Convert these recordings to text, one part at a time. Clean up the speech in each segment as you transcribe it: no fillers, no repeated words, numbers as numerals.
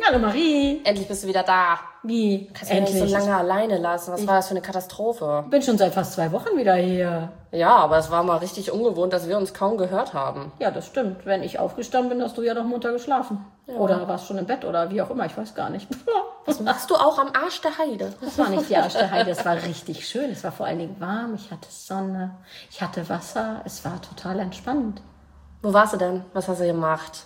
Hallo Marie. Endlich bist du wieder da. Wie? Kannst du mich nicht so lange alleine lassen? Was war das für eine Katastrophe? Bin schon seit fast 2 Wochen wieder hier. Ja, aber es war mal richtig ungewohnt, dass wir uns kaum gehört haben. Ja, das stimmt. Wenn ich aufgestanden bin, hast du ja noch munter geschlafen. Ja. Oder warst schon im Bett oder wie auch immer, ich weiß gar nicht. Was machst du auch am Arsch der Heide? Das war nicht die Arsch der Heide, es war richtig schön. Es war vor allen Dingen warm, ich hatte Sonne, ich hatte Wasser. Es war total entspannend. Wo warst du denn? Was hast du gemacht?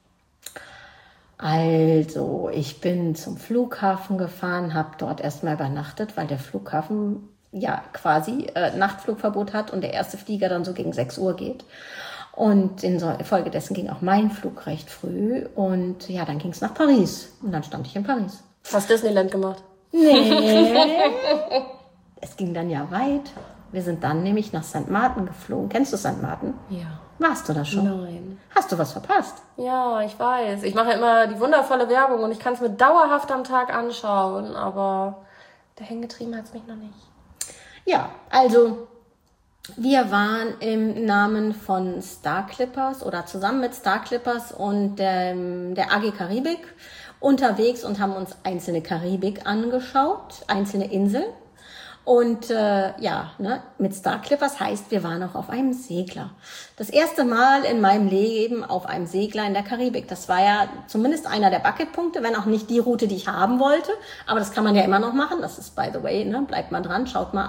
Also, ich bin zum Flughafen gefahren, habe dort erstmal übernachtet, weil der Flughafen ja quasi Nachtflugverbot hat und der erste Flieger dann so gegen 6 Uhr geht. Und infolgedessen ging auch mein Flug recht früh und ja, dann ging es nach Paris und dann stand ich in Paris. Hast du Disneyland gemacht? Nee. Es ging dann ja weit. Wir sind dann nämlich nach St. Martin geflogen. Kennst du St. Martin? Ja. Warst du da schon? Nein. Hast du was verpasst? Ja, ich weiß. Ich mache ja immer die wundervolle Werbung und ich kann es mir dauerhaft am Tag anschauen, aber der Hängetrieben hat es mich noch nicht. Ja, also wir waren im Namen von Star Clippers oder zusammen mit Star Clippers und der AG Karibik unterwegs und haben uns einzelne Karibik angeschaut, einzelne Inseln. Und mit Star Clippers heißt, wir waren auch auf einem Segler. Das erste Mal in meinem Leben auf einem Segler in der Karibik. Das war ja zumindest einer der Buckettpunkte, wenn auch nicht die Route, die ich haben wollte. Aber das kann man ja immer noch machen. Das ist, by the way, ne? Bleibt mal dran, schaut mal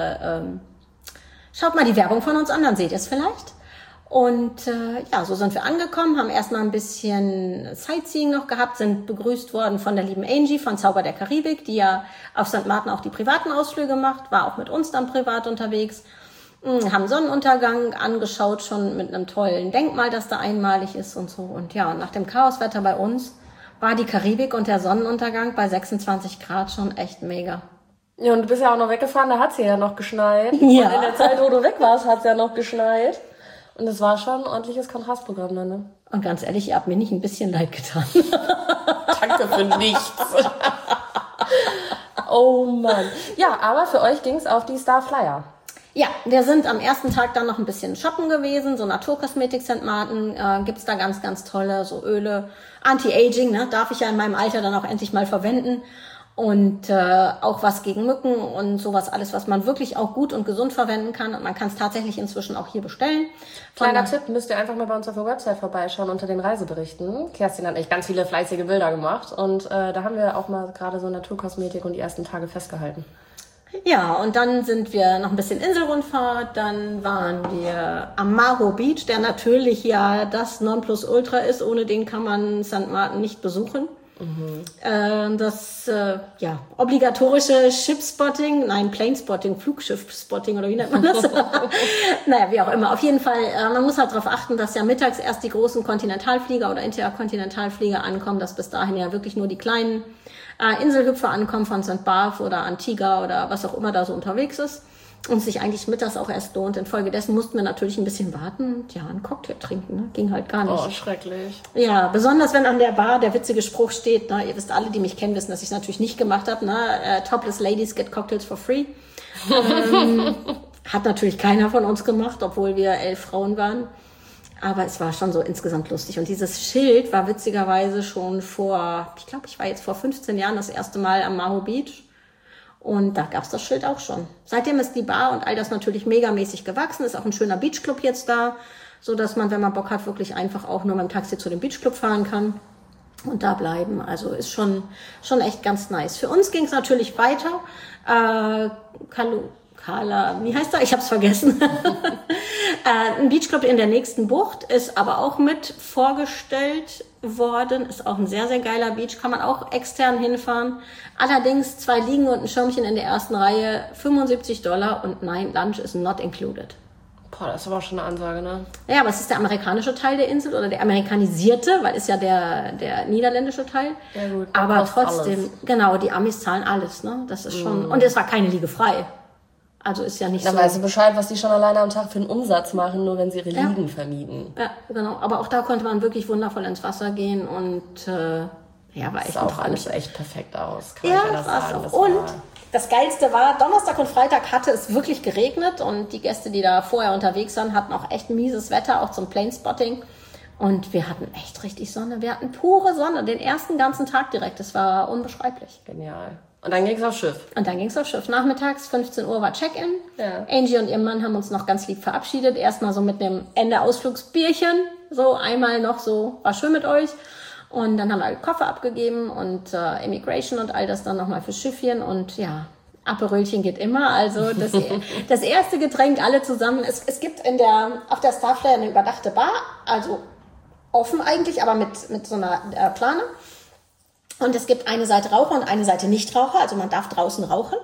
die Werbung von uns an, dann seht ihr es vielleicht. Und so sind wir angekommen, haben erstmal ein bisschen Sightseeing noch gehabt, sind begrüßt worden von der lieben Angie von Zauber der Karibik, die ja auf St. Martin auch die privaten Ausflüge macht, war auch mit uns dann privat unterwegs, haben Sonnenuntergang angeschaut, schon mit einem tollen Denkmal, das da einmalig ist und so. Und ja, und nach dem Chaoswetter bei uns war die Karibik und der Sonnenuntergang bei 26 Grad schon echt mega. Ja, und du bist ja auch noch weggefahren, da hat es ja noch geschneit. Ja. Und in der Zeit, wo du weg warst, hat es ja noch geschneit. Und es war schon ein ordentliches Kontrastprogramm dann, ne? Und ganz ehrlich, ihr habt mir nicht ein bisschen leid getan. Danke für nichts. Oh Mann. Ja, aber für euch ging's auf die Star Flyer. Ja, wir sind am ersten Tag dann noch ein bisschen shoppen gewesen, so Naturkosmetik St. Martin, gibt's da ganz, ganz tolle, so Öle, Anti-Aging, ne, darf ich ja in meinem Alter dann auch endlich mal verwenden. Und auch was gegen Mücken und sowas alles, was man wirklich auch gut und gesund verwenden kann. Und man kann es tatsächlich inzwischen auch hier bestellen. Kleiner Tipp, müsst ihr einfach mal bei uns auf der Website vorbeischauen unter den Reiseberichten. Kerstin hat echt ganz viele fleißige Bilder gemacht. Und da haben wir auch mal gerade so Naturkosmetik und die ersten Tage festgehalten. Ja, und dann sind wir noch ein bisschen Inselrundfahrt. Dann waren wir am Maho Beach, der natürlich ja das Nonplusultra ist. Ohne den kann man St. Martin nicht besuchen. Das obligatorische Planesspotting, Flugschiffspotting oder wie nennt man das? Naja, wie auch immer. Auf jeden Fall, man muss halt darauf achten, dass ja mittags erst die großen Kontinentalflieger oder Interkontinentalflieger ankommen, dass bis dahin ja wirklich nur die kleinen Inselhüpfer ankommen von St. Barth oder Antigua oder was auch immer da so unterwegs ist. Und sich eigentlich mittags auch erst lohnt. Infolgedessen mussten wir natürlich ein bisschen warten und ja, einen Cocktail trinken. Ne? Ging halt gar nicht. Oh, schrecklich. Ja, besonders wenn an der Bar der witzige Spruch steht, ne? Ihr wisst alle, die mich kennen, wissen, dass ich es natürlich nicht gemacht habe. Ne? Topless ladies get cocktails for free. Hat natürlich keiner von uns gemacht, obwohl wir 11 Frauen waren. Aber es war schon so insgesamt lustig. Und dieses Schild war witzigerweise schon ich war jetzt vor 15 Jahren das erste Mal am Maho Beach. Und da gab's das Schild auch schon. Seitdem ist die Bar und all das natürlich megamäßig gewachsen. Ist auch ein schöner Beachclub jetzt da, so dass man, wenn man Bock hat, wirklich einfach auch nur mit dem Taxi zu dem Beachclub fahren kann und da bleiben. Also ist schon echt ganz nice. Für uns ging's natürlich weiter. Wie heißt er? Ich hab's vergessen. Ein Beachclub in der nächsten Bucht ist aber auch mit vorgestellt worden. Ist auch ein sehr, sehr geiler Beach. Kann man auch extern hinfahren. Allerdings 2 Liegen und ein Schirmchen in der ersten Reihe. $75 und nein, Lunch is not included. Boah, das ist aber auch schon eine Ansage, ne? Ja, aber es ist der amerikanische Teil der Insel oder der amerikanisierte, weil ist ja der niederländische Teil. Ja, gut. Aber trotzdem, alles. Genau, die Amis zahlen alles, ne? Das ist schon, und es war keine Liege frei. Also ist ja nicht so. Da weißt du Bescheid, was die schon alleine am Tag für einen Umsatz machen, nur wenn sie ihre Liegen vermieten. Ja, genau. Aber auch da konnte man wirklich wundervoll ins Wasser gehen und war echt auch alles echt perfekt aus. Kann ich ja das sagen. Und das Geilste war, Donnerstag und Freitag hatte es wirklich geregnet und die Gäste, die da vorher unterwegs waren, hatten auch echt mieses Wetter, auch zum Planespotting. Und wir hatten echt richtig Sonne. Wir hatten pure Sonne, den ersten ganzen Tag direkt. Das war unbeschreiblich. Genial. Und dann ging es aufs Schiff. Und dann ging es aufs Schiff. Nachmittags, 15 Uhr war Check-in. Ja. Angie und ihr Mann haben uns noch ganz lieb verabschiedet. Erstmal so mit dem Ende-Ausflugsbierchen. So einmal noch so, war schön mit euch. Und dann haben wir Koffer abgegeben und Immigration und all das dann nochmal fürs Schiffchen. Und ja, Aperölchen geht immer. Also das erste Getränk, alle zusammen. Es gibt auf der Starflyer eine überdachte Bar. Also offen eigentlich, aber mit so einer Plane. Und es gibt eine Seite Raucher und eine Seite Nichtraucher. Also man darf draußen rauchen.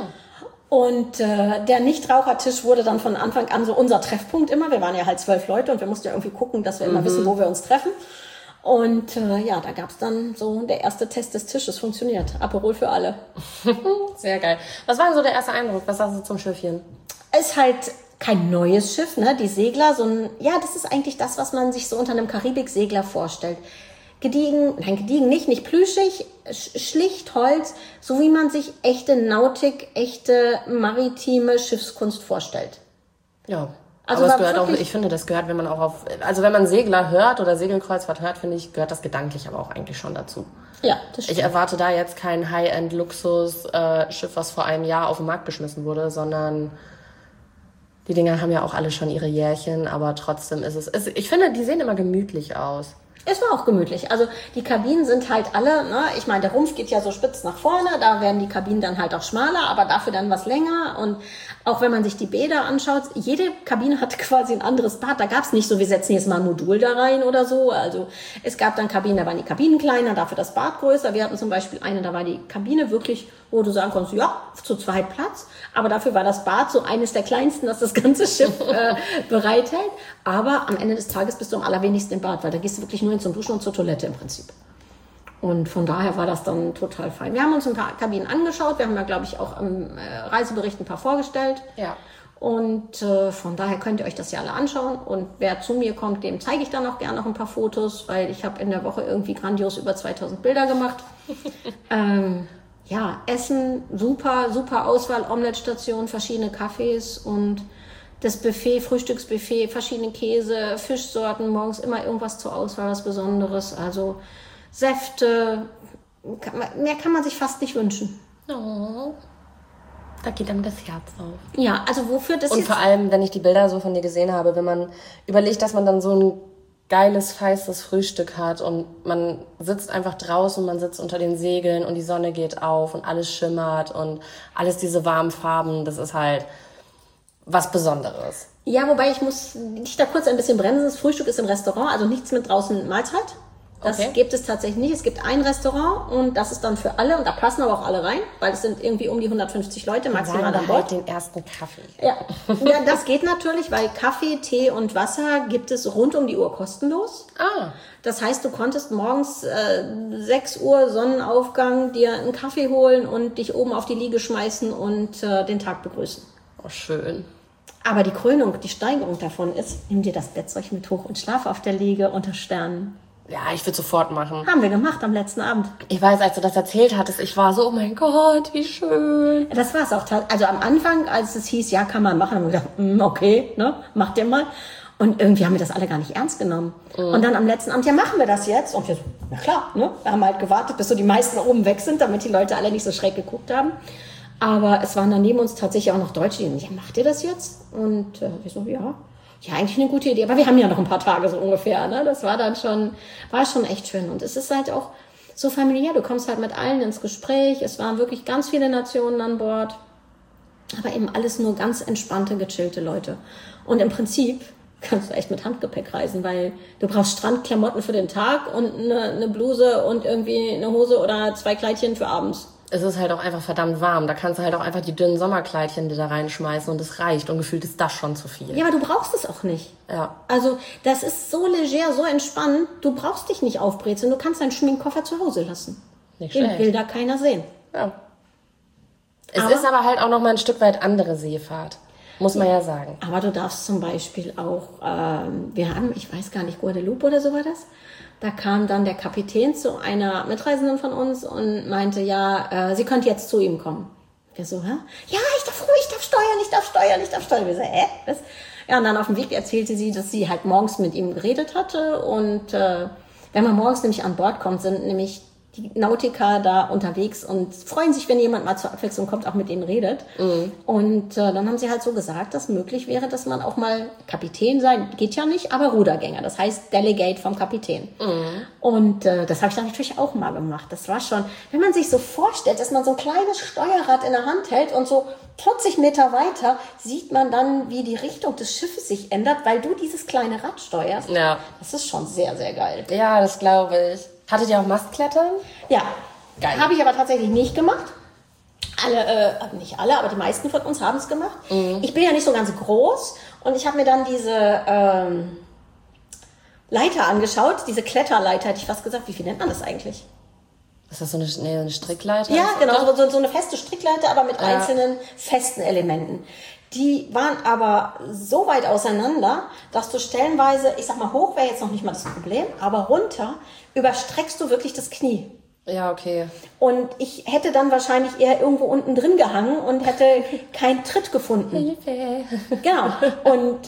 Und der Nichtrauchertisch wurde dann von Anfang an so unser Treffpunkt immer. Wir waren ja halt 12 Leute und wir mussten ja irgendwie gucken, dass wir immer wissen, wo wir uns treffen. Und ja, da gab's dann so der erste Test des Tisches. Funktioniert. Aperol für alle. Sehr geil. Was war denn so der erste Eindruck? Was sagst du zum Schiffchen? Ist halt kein neues Schiff, ne? Die Segler, das ist eigentlich das, was man sich so unter einem Karibik-Segler vorstellt. Gediegen nicht plüschig, schlicht Holz, so wie man sich echte Nautik, echte maritime Schiffskunst vorstellt. Ja. Also aber es gehört auch, ich finde, das gehört, wenn man Segler hört oder Segelkreuzfahrt hört, finde ich, gehört das gedanklich aber auch eigentlich schon dazu. Ja, das stimmt. Ich erwarte da jetzt kein High-End-Luxus-Schiff, was vor einem Jahr auf den Markt geschmissen wurde, sondern die Dinger haben ja auch alle schon ihre Jährchen, aber trotzdem ich finde, die sehen immer gemütlich aus. Es war auch gemütlich. Also die Kabinen sind halt alle, ne? Ich meine, der Rumpf geht ja so spitz nach vorne, da werden die Kabinen dann halt auch schmaler, aber dafür dann was länger. Und auch wenn man sich die Bäder anschaut, jede Kabine hat quasi ein anderes Bad. Da gab's nicht so, wir setzen jetzt mal ein Modul da rein oder so. Also es gab dann Kabinen, da waren die Kabinen kleiner, dafür das Bad größer. Wir hatten zum Beispiel eine, da war die Kabine wirklich, wo du sagen konntest, ja, zu zweit Platz. Aber dafür war das Bad so eines der kleinsten, das das ganze Schiff bereithält. Aber am Ende des Tages bist du am allerwenigsten im Bad, weil da gehst du wirklich nur zum Duschen und zur Toilette im Prinzip. Und von daher war das dann total fein. Wir haben uns ein paar Kabinen angeschaut. Wir haben ja, glaube ich, auch im Reisebericht ein paar vorgestellt. Ja. Und von daher könnt ihr euch das ja alle anschauen. Und wer zu mir kommt, dem zeige ich dann auch gerne noch ein paar Fotos, weil ich habe in der Woche irgendwie grandios über 2000 Bilder gemacht. Ja, Essen, super, super Auswahl, Omelette-Station, verschiedene Cafés und das Buffet, Frühstücksbuffet, verschiedene Käse, Fischsorten, morgens immer irgendwas zur Auswahl, was Besonderes. Also Säfte, mehr kann man sich fast nicht wünschen. Oh, da geht einem das Herz auf. Ja, also wofür das und jetzt... vor allem, wenn ich die Bilder so von dir gesehen habe, wenn man überlegt, dass man dann so ein geiles, feistes Frühstück hat und man sitzt einfach draußen, man sitzt unter den Segeln und die Sonne geht auf und alles schimmert und alles diese warmen Farben, das ist halt was Besonderes. Ja, wobei ich muss dich da kurz ein bisschen bremsen. Das Frühstück ist im Restaurant, also nichts mit draußen Mahlzeit. Das gibt es tatsächlich nicht. Es gibt ein Restaurant und das ist dann für alle und da passen aber auch alle rein, weil es sind irgendwie um die 150 Leute maximal an Bord. Den ersten Kaffee. Ja, das geht natürlich, weil Kaffee, Tee und Wasser gibt es rund um die Uhr kostenlos. Das heißt, du konntest morgens 6 Uhr Sonnenaufgang dir einen Kaffee holen und dich oben auf die Liege schmeißen und den Tag begrüßen. Oh, schön. Aber die Krönung, die Steigerung davon ist, nimm dir das Bettzeug mit hoch und schlaf auf der Liege unter Sternen. Ja, ich würde sofort machen. Haben wir gemacht am letzten Abend. Ich weiß, als du das erzählt hattest, ich war so, oh mein Gott, wie schön. Das war es auch. Also am Anfang, als es hieß, ja, kann man machen, haben wir gedacht, okay, ne, macht ihr mal. Und irgendwie haben wir das alle gar nicht ernst genommen. Und dann am letzten Abend, ja, machen wir das jetzt? Und wir so, na klar, ne? Wir haben halt gewartet, bis so die meisten oben weg sind, damit die Leute alle nicht so schräg geguckt haben. Aber es waren dann neben uns tatsächlich auch noch Deutsche, die ja, macht ihr das jetzt? Und wir so, ja, eigentlich eine gute Idee. Aber wir haben ja noch ein paar Tage so ungefähr, ne? Das war dann schon echt schön. Und es ist halt auch so familiär. Du kommst halt mit allen ins Gespräch. Es waren wirklich ganz viele Nationen an Bord. Aber eben alles nur ganz entspannte, gechillte Leute. Und im Prinzip kannst du echt mit Handgepäck reisen, weil du brauchst Strandklamotten für den Tag und eine Bluse und irgendwie eine Hose oder 2 Kleidchen für abends. Es ist halt auch einfach verdammt warm. Da kannst du halt auch einfach die dünnen Sommerkleidchen da reinschmeißen und es reicht. Und gefühlt ist das schon zu viel. Ja, aber du brauchst es auch nicht. Ja. Also das ist so leger, so entspannt. Du brauchst dich nicht aufbrezeln. Du kannst deinen Schminkkoffer zu Hause lassen. Nicht Den schlecht. will da keiner sehen. Ja. Es ist aber halt auch noch mal ein Stück weit andere Seefahrt. Muss man ja sagen. Aber du darfst zum Beispiel auch, wir haben, ich weiß gar nicht, Guadeloupe oder so war das. Da kam dann der Kapitän zu einer Mitreisenden von uns und meinte, ja, sie könnte jetzt zu ihm kommen. Wir so, hä? Ja, ich darf nicht auf Steuer. Wir so, was? Ja, und dann auf dem Weg erzählte sie, dass sie halt morgens mit ihm geredet hatte. Und wenn man morgens nämlich an Bord kommt, sind nämlich die Nautiker da unterwegs und freuen sich, wenn jemand mal zur Abwechslung kommt, auch mit denen redet. Und dann haben sie halt so gesagt, dass möglich wäre, dass man auch mal Kapitän sein, geht ja nicht, aber Rudergänger, das heißt Delegate vom Kapitän. Und das habe ich dann natürlich auch mal gemacht. Das war schon, wenn man sich so vorstellt, dass man so ein kleines Steuerrad in der Hand hält und so 40 Meter weiter sieht man dann, wie die Richtung des Schiffes sich ändert, weil du dieses kleine Rad steuerst. Ja. Das ist schon sehr, sehr geil. Ja, das glaube ich. Hattet ihr auch Mastklettern? Ja, geil. Habe ich aber tatsächlich nicht gemacht. Nicht alle, aber die meisten von uns haben es gemacht. Ich bin ja nicht so ganz groß und ich habe mir dann diese Leiter angeschaut, diese Kletterleiter, hätte ich fast gesagt. Wie viel nennt man das eigentlich? Ist das so eine Strickleiter? Ja, genau, so eine feste Strickleiter, aber mit einzelnen festen Elementen. Die waren aber so weit auseinander, dass du stellenweise, ich sag mal, hoch wäre jetzt noch nicht mal das Problem, aber runter überstreckst du wirklich das Knie. Ja, okay. Und ich hätte dann wahrscheinlich eher irgendwo unten drin gehangen und hätte keinen Tritt gefunden. Hilfe. Genau. Und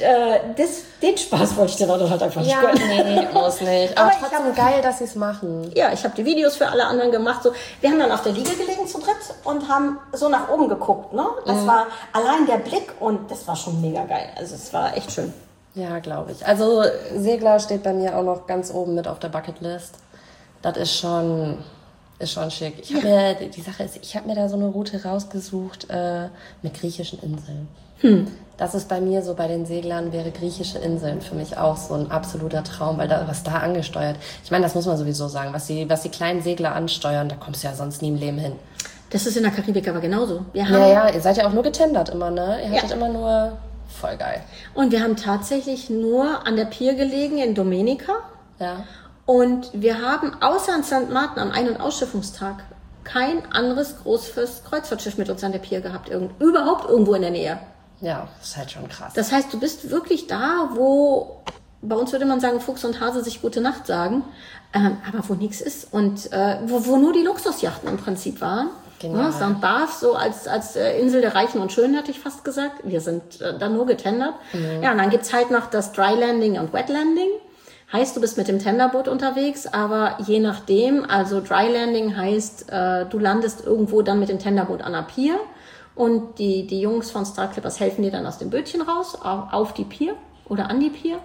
den Spaß wollte ich dir dann halt einfach nicht Ja, gönnen. nee, muss nicht. Aber trotzdem geil, dass sie es machen. Ja, ich habe die Videos für alle anderen gemacht. So, wir haben dann auf der Liege gelegen zu dritt und haben so nach oben geguckt. Ne? Das war allein der Blick und das war schon mega geil. Also es war echt schön. Ja, glaube ich. Also Segler steht bei mir auch noch ganz oben mit auf der Bucketlist. Das ist schon schick. Die Sache ist, ich habe mir da so eine Route rausgesucht mit griechischen Inseln. Das ist bei mir so, bei den Seglern wäre griechische Inseln für mich auch so ein absoluter Traum, weil was da angesteuert, ich meine, das muss man sowieso sagen, was die kleinen Segler ansteuern, da kommst du ja sonst nie im Leben hin. Das ist in der Karibik aber genauso. Ja, ihr seid ja auch nur getendert immer, ne? Ihr hattet immer nur, voll geil. Und wir haben tatsächlich nur an der Pier gelegen in Dominica. Ja. Und wir haben außer in St. Martin am Ein- und Ausschiffungstag kein anderes großes Kreuzfahrtschiff mit uns an der Pier gehabt. Überhaupt irgendwo in der Nähe. Ja, das ist halt schon krass. Das heißt, du bist wirklich da, wo, bei uns würde man sagen, Fuchs und Hase sich gute Nacht sagen, aber wo nichts ist. Und wo nur die Luxusjachten im Prinzip waren. Genial. St. Barth so als Insel der Reichen und Schönen, hätte ich fast gesagt. Wir sind da nur getendert. Ja, und dann gibt's halt noch das Dry Landing und Wet Landing. Heißt, du bist mit dem Tenderboot unterwegs, aber je nachdem, also Dry Landing heißt, du landest irgendwo dann mit dem Tenderboot an der Pier und die Jungs von Star Clippers helfen dir dann aus dem Bötchen raus, auf die Pier oder an die Pier.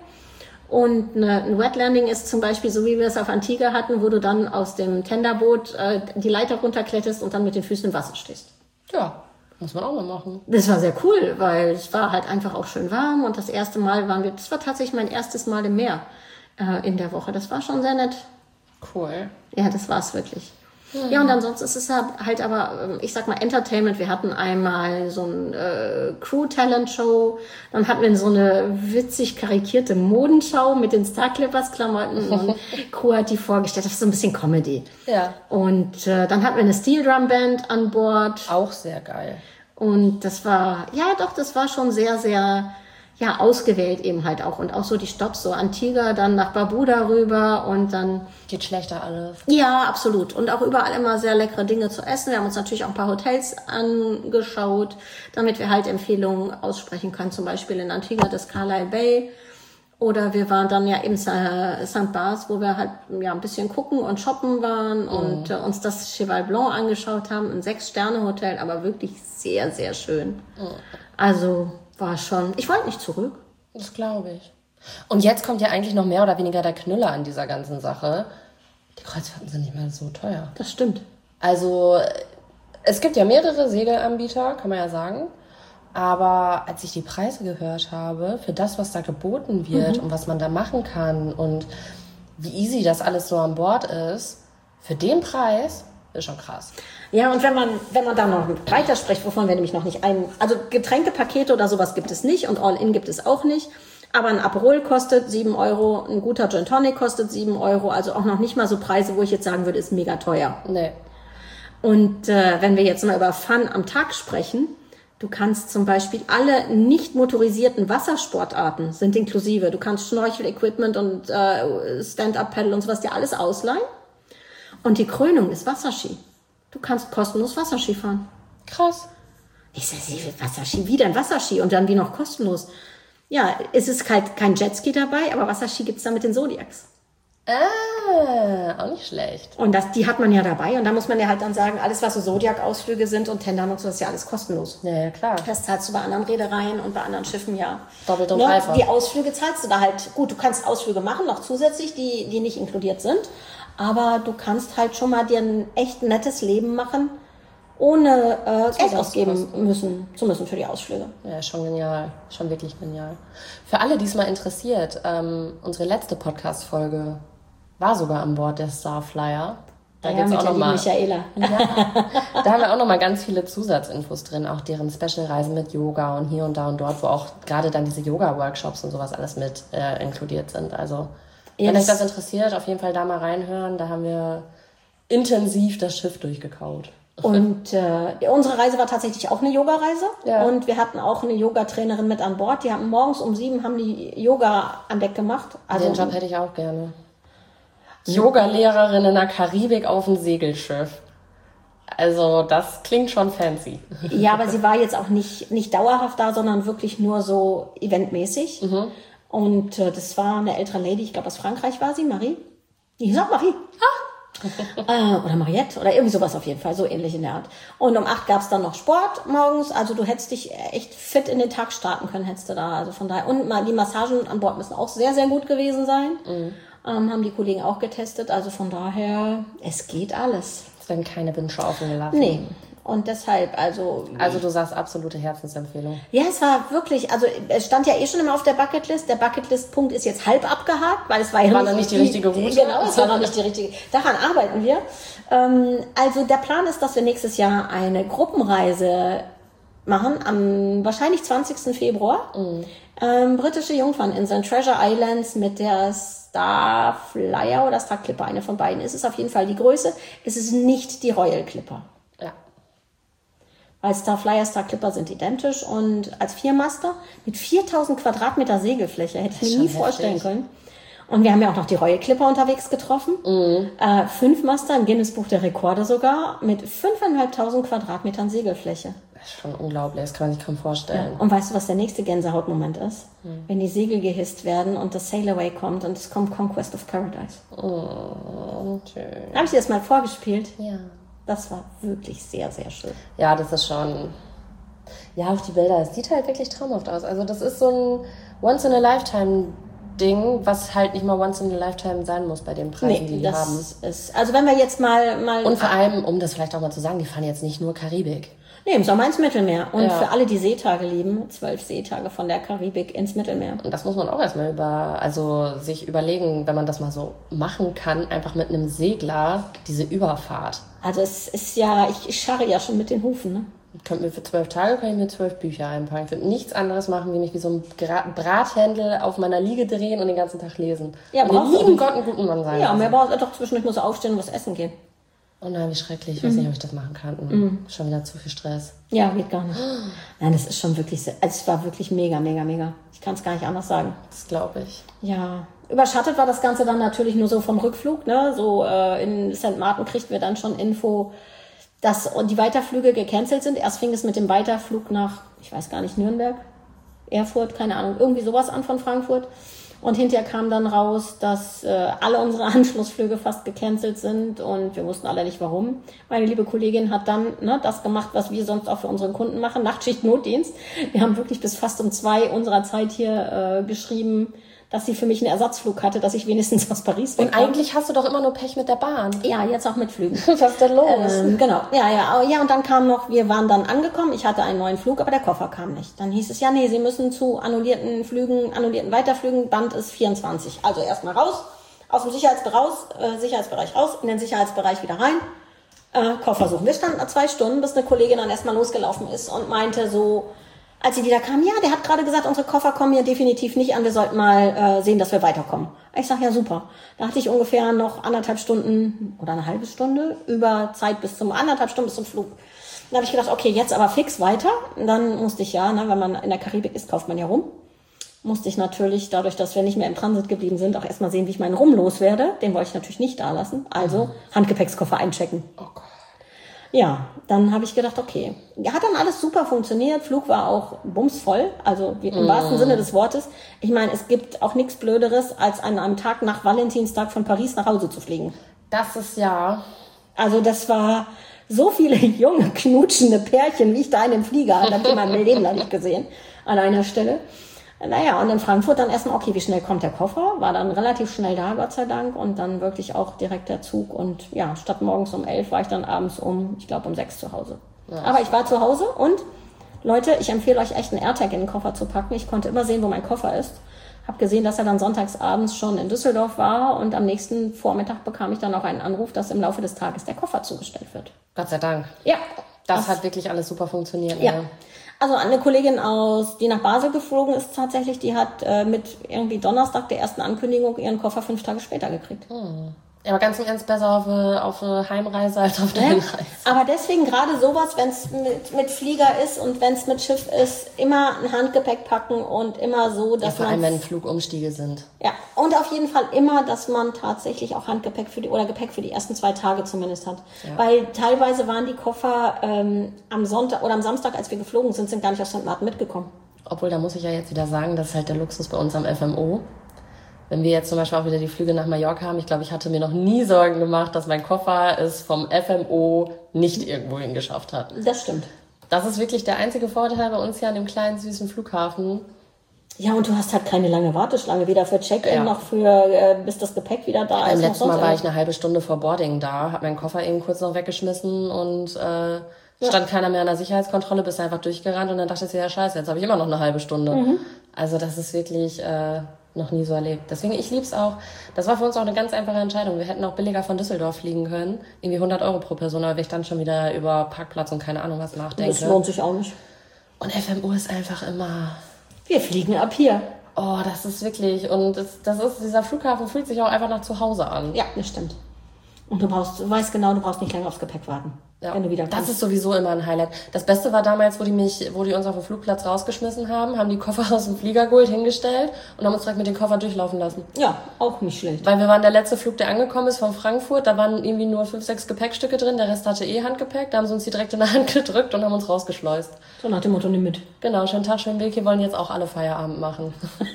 Und ein Wet Landing ist zum Beispiel so, wie wir es auf Antigua hatten, wo du dann aus dem Tenderboot die Leiter runterkletterst und dann mit den Füßen im Wasser stehst. Ja, muss man auch mal machen. Das war sehr cool, weil es war halt einfach auch schön warm und das erste Mal das war tatsächlich mein erstes Mal im Meer in der Woche. Das war schon sehr nett. Cool. Ja, das war es wirklich. Ja, und ansonsten ist es halt aber, ich sag mal, Entertainment. Wir hatten einmal so ein Crew-Talent-Show, dann hatten wir so eine witzig karikierte Modenschau mit den Star Clippers-Klamotten und Crew hat die vorgestellt. Das ist so ein bisschen Comedy. Ja. Und dann hatten wir eine Steel Drum Band an Bord. Auch sehr geil. Und das war schon sehr, sehr ausgewählt eben halt auch. Und auch so die Stopps, so Antigua, dann nach Barbuda rüber und dann... Geht schlechter alles. Ja, absolut. Und auch überall immer sehr leckere Dinge zu essen. Wir haben uns natürlich auch ein paar Hotels angeschaut, damit wir halt Empfehlungen aussprechen können. Zum Beispiel in Antigua das Carlisle Bay. Oder wir waren dann ja im St. Barth, wo wir halt ein bisschen gucken und shoppen waren und uns das Cheval Blanc angeschaut haben. Ein 6-Sterne-Hotel, aber wirklich sehr, sehr schön. Also... war schon. Ich wollte nicht zurück. Das glaube ich. Und jetzt kommt ja eigentlich noch mehr oder weniger der Knüller an dieser ganzen Sache. Die Kreuzfahrten sind nicht mehr so teuer. Das stimmt. Also, es gibt ja mehrere Segelanbieter, kann man ja sagen. Aber als ich die Preise gehört habe, für das, was da geboten wird und was man da machen kann und wie easy das alles so an Bord ist, für den Preis ist schon krass. Ja, und wenn man da noch weiter spricht, wovon wir nämlich noch nicht also Getränkepakete oder sowas gibt es nicht und All-In gibt es auch nicht. Aber ein Aperol kostet 7 Euro, ein guter Gin Tonic kostet 7 Euro, also auch noch nicht mal so Preise, wo ich jetzt sagen würde, ist mega teuer. Nee. Und wenn wir jetzt mal über Fun am Tag sprechen, du kannst zum Beispiel alle nicht motorisierten Wassersportarten sind inklusive. Du kannst Schnorchel-Equipment und Stand-Up-Paddle und sowas dir alles ausleihen. Und die Krönung ist Wasserski. Du kannst kostenlos Wasserski fahren. Krass. Ich sage, Wasserski, wie denn Wasserski? Und dann wie noch kostenlos? Ja, es ist halt kein Jetski dabei, aber Wasserski gibt's dann mit den Zodiacs. Auch nicht schlecht. Und die hat man ja dabei. Und da muss man ja halt dann sagen, alles, was so Zodiac-Ausflüge sind und Tendern und so, das ist ja alles kostenlos. Ja, klar. Das zahlst du bei anderen Reedereien und bei anderen Schiffen ja. Doppelt und dreifach. Die Ausflüge zahlst du da halt. Gut, du kannst Ausflüge machen, noch zusätzlich, die nicht inkludiert sind. Aber du kannst halt schon mal dir ein echt nettes Leben machen, ohne Geld ausgeben zu müssen für die Ausflüge. Ja, schon genial. Schon wirklich genial. Für alle, die es mal interessiert, unsere letzte Podcast-Folge war sogar an Bord der Starflyer. Da gibt's auch noch mal Michaela. Ja, da haben wir auch noch mal ganz viele Zusatzinfos drin, auch deren Special-Reisen mit Yoga und hier und da und dort, wo auch gerade dann diese Yoga-Workshops und sowas alles mit inkludiert sind. Also wenn euch das interessiert, auf jeden Fall da mal reinhören. Da haben wir intensiv das Schiff durchgekaut. Und unsere Reise war tatsächlich auch eine Yoga-Reise. Ja. Und wir hatten auch eine Yoga-Trainerin mit an Bord. Die haben morgens um 7 haben die Yoga an Deck gemacht. Also den Job hätte ich auch gerne. Yoga-Lehrerin in der Karibik auf dem Segelschiff. Also das klingt schon fancy. Ja, aber sie war jetzt auch nicht dauerhaft da, sondern wirklich nur so eventmäßig. Mhm. Und das war eine ältere Lady, ich glaube aus Frankreich war sie, Marie. Die hieß auch Marie. Oder Mariette oder irgendwie sowas auf jeden Fall, so ähnlich in der Art. Und um 8 gab's dann noch Sport morgens, also du hättest dich echt fit in den Tag starten können, hättest du da. Also von daher. Und die Massagen an Bord müssen auch sehr, sehr gut gewesen sein. Mhm. Haben die Kollegen auch getestet, also von daher, es geht alles. Es werden keine Wünsche offen gelassen. Nee. Und deshalb, also du sagst absolute Herzensempfehlung. Ja, es war wirklich, also es stand ja eh schon immer auf der Bucketlist. Der Bucketlist-Punkt ist jetzt halb abgehakt, weil es war ja noch nicht die richtige Route. Genau, es war noch nicht die richtige. Daran arbeiten wir. Also der Plan ist, dass wir nächstes Jahr eine Gruppenreise machen, am wahrscheinlich 20. Februar. Britische Jungferninseln, Treasure Islands mit der Starflyer oder Star Clipper, eine von beiden. Es ist auf jeden Fall die Größe. Es ist nicht die Royal Clipper. Ja. Weil Starflyer, Star Clipper sind identisch und als Viermaster mit 4000 Quadratmeter Segelfläche hätte ich mir nie vorstellen können. Und wir haben ja auch noch die Royal Clipper unterwegs getroffen. 5 Master im Guinness-Buch der Rekorde sogar mit 5.500 Quadratmetern Segelfläche. Das ist schon unglaublich, das kann man sich kaum vorstellen. Ja. Und weißt du, was der nächste Gänsehautmoment ist? Wenn die Segel gehisst werden und das Sail Away kommt und es kommt Conquest of Paradise. Schön. Habe ich dir das mal vorgespielt? Ja. Das war wirklich sehr, sehr schön. Ja, das ist schon... Ja, auch die Bilder, es sieht halt wirklich traumhaft aus. Also das ist so ein Once-in-a-Lifetime-Ding, was halt nicht mal Once-in-a-Lifetime sein muss bei den Preisen, die haben. Ist, also wenn wir jetzt mal... Und vor allem, um das vielleicht auch mal zu sagen, die fahren jetzt nicht nur Karibik. Nee, im Sommer ins Mittelmeer. Und für alle, die Seetage lieben, 12 Seetage von der Karibik ins Mittelmeer. Und das muss man auch erstmal sich überlegen, wenn man das mal so machen kann, einfach mit einem Segler diese Überfahrt. Also es ist ja, ich scharre ja schon mit den Hufen, ne? Für 12 Tage kann ich mir 12 Bücher einpacken. Ich würde nichts anderes machen, wie mich wie so ein Brathändel auf meiner Liege drehen und den ganzen Tag lesen. Ja, und den lieben Gott einen guten Mann sein. Ja, mehr braucht doch zwischendurch muss er aufstehen und was essen gehen. Oh nein, wie schrecklich. Ich weiß nicht, ob ich das machen kann. Schon wieder zu viel Stress. Ja, geht gar nicht. Nein, das ist schon wirklich, also es war wirklich mega, mega, mega. Ich kann es gar nicht anders sagen. Das glaube ich. Ja. Überschattet war das Ganze dann natürlich nur so vom Rückflug, ne? So in St. Martin kriegten wir dann schon Info, dass die Weiterflüge gecancelt sind. Erst fing es mit dem Weiterflug nach, ich weiß gar nicht, Nürnberg, Erfurt, keine Ahnung, irgendwie sowas an von Frankfurt. Und hinterher kam dann raus, dass alle unsere Anschlussflüge fast gecancelt sind und wir wussten alle nicht warum. Meine liebe Kollegin hat dann das gemacht, was wir sonst auch für unsere Kunden machen, Nachtschicht-Notdienst. Wir haben wirklich bis fast um 2 unserer Zeit hier geschrieben, dass sie für mich einen Ersatzflug hatte, dass ich wenigstens aus Paris wegkomme. Und eigentlich hast du doch immer nur Pech mit der Bahn. Ja, jetzt auch mit Flügen. Was ist denn los? Genau. Ja, und dann kam noch, wir waren dann angekommen, ich hatte einen neuen Flug, aber der Koffer kam nicht. Dann hieß es, ja, nee, Sie müssen zu annullierten Weiterflügen, Band ist 24. Also erstmal raus, aus dem Sicherheitsbereich raus, in den Sicherheitsbereich wieder rein, Koffer suchen. Wir standen 2 Stunden, bis eine Kollegin dann erstmal losgelaufen ist und meinte so, als sie wieder kam, ja, der hat gerade gesagt, unsere Koffer kommen hier definitiv nicht an, wir sollten mal sehen, dass wir weiterkommen. Ich sag, ja, super. Da hatte ich ungefähr noch 1,5 Stunden oder eine halbe Stunde über Zeit bis zum 1,5 Stunden bis zum Flug. Dann habe ich gedacht, okay, jetzt aber fix weiter. Und dann musste ich wenn man in der Karibik ist, kauft man ja Rum. Musste ich natürlich, dadurch, dass wir nicht mehr im Transit geblieben sind, auch erstmal sehen, wie ich meinen Rum loswerde. Den wollte ich natürlich nicht da lassen. Also Handgepäckskoffer einchecken. Oh Gott. Ja, dann habe ich gedacht, okay. Hat dann alles super funktioniert. Flug war auch bumsvoll, also im wahrsten Sinne des Wortes. Ich meine, es gibt auch nichts Blöderes, als an einem Tag nach Valentinstag von Paris nach Hause zu fliegen. Das ist ja... Also das war so viele junge, knutschende Pärchen, wie ich da in dem Flieger hatte, habe ich in meinem Leben noch nicht gesehen, an einer Stelle. Naja, und in Frankfurt dann erstmal, okay, wie schnell kommt der Koffer? War dann relativ schnell da, Gott sei Dank. Und dann wirklich auch direkt der Zug. Und ja, statt morgens um 11 war ich dann abends um 6 zu Hause. Ja. Aber ich war zu Hause und Leute, ich empfehle euch echt einen AirTag in den Koffer zu packen. Ich konnte immer sehen, wo mein Koffer ist. Hab gesehen, dass er dann sonntags abends schon in Düsseldorf war. Und am nächsten Vormittag bekam ich dann auch einen Anruf, dass im Laufe des Tages der Koffer zugestellt wird. Gott sei Dank. Ja. Das hat wirklich alles super funktioniert. Ja. Also eine Kollegin die nach Basel geflogen ist tatsächlich, die hat mit irgendwie Donnerstag der ersten Ankündigung ihren Koffer 5 Tage später gekriegt. Ja, aber ganz im Ernst besser auf eine Heimreise als auf eine Hinreise. Aber deswegen gerade sowas, wenn es mit Flieger ist und wenn es mit Schiff ist, immer ein Handgepäck packen und immer so, dass vor allem, wenn Flugumstiege sind. Ja, und auf jeden Fall immer, dass man tatsächlich auch Handgepäck Gepäck für die ersten 2 Tage zumindest hat. Ja. Weil teilweise waren die Koffer am Sonntag oder am Samstag, als wir geflogen sind gar nicht aus St. Martin mitgekommen. Obwohl, da muss ich ja jetzt wieder sagen, das ist halt der Luxus bei uns am FMO. Wenn wir jetzt zum Beispiel auch wieder die Flüge nach Mallorca haben, ich glaube, ich hatte mir noch nie Sorgen gemacht, dass mein Koffer es vom FMO nicht irgendwo hingeschafft hat. Das stimmt. Das ist wirklich der einzige Vorteil bei uns hier an dem kleinen, süßen Flughafen. Ja, und du hast halt keine lange Warteschlange, weder für Check-in noch für, bis das Gepäck wieder da ist. Beim letzten Mal war ich eine halbe Stunde vor Boarding da, habe meinen Koffer eben kurz noch weggeschmissen und stand keiner mehr an der Sicherheitskontrolle, bist einfach durchgerannt und dann dachte ich, ja scheiße, jetzt habe ich immer noch eine halbe Stunde. Also das ist wirklich... noch nie so erlebt. Deswegen, ich lieb's auch. Das war für uns auch eine ganz einfache Entscheidung. Wir hätten auch billiger von Düsseldorf fliegen können. Irgendwie 100 Euro pro Person, aber ich dann schon wieder über Parkplatz und keine Ahnung was nachdenke. Das lohnt sich auch nicht. Und FMU ist einfach immer... Wir fliegen ab hier. Oh, das ist wirklich... Und dieser Flughafen fühlt sich auch einfach nach zu Hause an. Ja, das stimmt. Und du weißt genau, du brauchst nicht lange aufs Gepäck warten. Ja, wenn du wieder kommst. Das ist sowieso immer ein Highlight. Das Beste war damals, wo die uns auf dem Flugplatz rausgeschmissen haben die Koffer aus dem Flieger geholt, hingestellt und haben uns direkt mit den Koffern durchlaufen lassen. Ja, auch nicht schlecht. Weil wir waren der letzte Flug, der angekommen ist von Frankfurt, da waren irgendwie nur 5, 6 Gepäckstücke drin, der Rest hatte Handgepäck, da haben sie uns die direkt in der Hand gedrückt und haben uns rausgeschleust. So nach dem Motto, nimm mit. Genau, schönen Tag, schönen Weg, hier wollen jetzt auch alle Feierabend machen.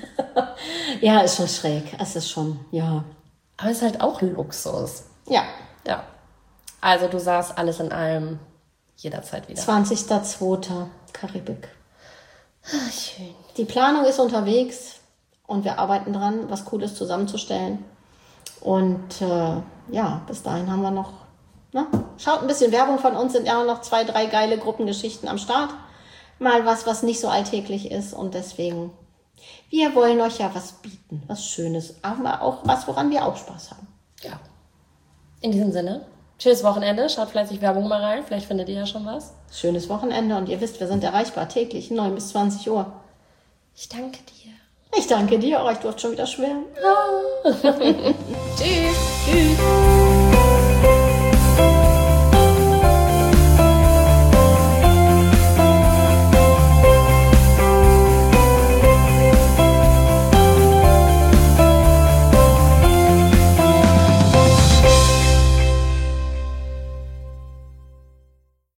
Ja, ist schon schräg, es ist schon, ja. Aber es ist halt auch Luxus. Ja. Ja. Also du sagst alles in allem... Jederzeit wieder. 20.02. Karibik. Ach, schön. Die Planung ist unterwegs und wir arbeiten dran, was Cooles zusammenzustellen. Und bis dahin haben wir noch... Schaut ein bisschen Werbung von uns, sind ja noch 2, 3 geile Gruppengeschichten am Start. Mal was nicht so alltäglich ist und deswegen... Wir wollen euch ja was bieten, was Schönes, aber auch was, woran wir auch Spaß haben. Ja. In diesem Sinne... Schönes Wochenende, schaut fleißig Werbung mal rein, vielleicht findet ihr ja schon was. Schönes Wochenende und ihr wisst, wir sind erreichbar täglich, 9 bis 20 Uhr. Ich danke dir. Ich danke dir, ich durfte schon wieder schwärmen. Tschüss.